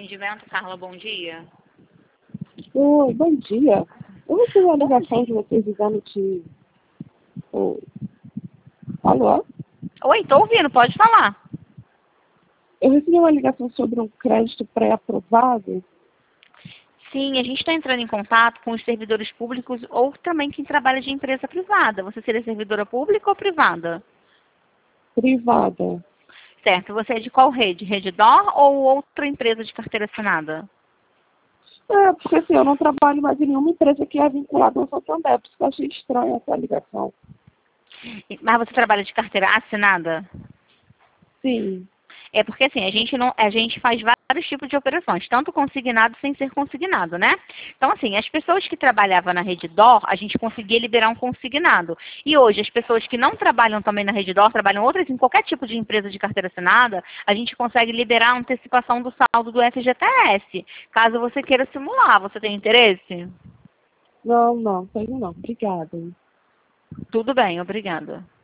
atendimento, Carla, bom dia. Oi, bom dia. Eu recebi uma Bom ligação dia. de vocês dizendo que... Oi. Alô? Oi, tô ouvindo, pode falar. Eu recebi uma ligação sobre um crédito pré-aprovado. Sim, a gente está entrando em contato com os servidores públicos ou também quem trabalha de empresa privada. Você seria servidora pública ou privada? Privada. Certo, você é de qual rede? Redditor ou outra empresa de carteira assinada? Porque assim, eu não trabalho mais em nenhuma empresa que é vinculada ao Santander, por isso que eu achei estranha essa ligação. Mas você trabalha de carteira assinada? Sim. É porque assim, a gente faz vários tipos de operações, tanto consignado sem ser consignado, né? Então, assim, as pessoas que trabalhavam na Redditor, a gente conseguia liberar um consignado. E hoje, as pessoas que não trabalham também na Redditor, trabalham outras em qualquer tipo de empresa de carteira assinada, a gente consegue liberar a antecipação do saldo do FGTS. Caso você queira simular, você tem interesse? Não, tenho não. Obrigada. Tudo bem, obrigada.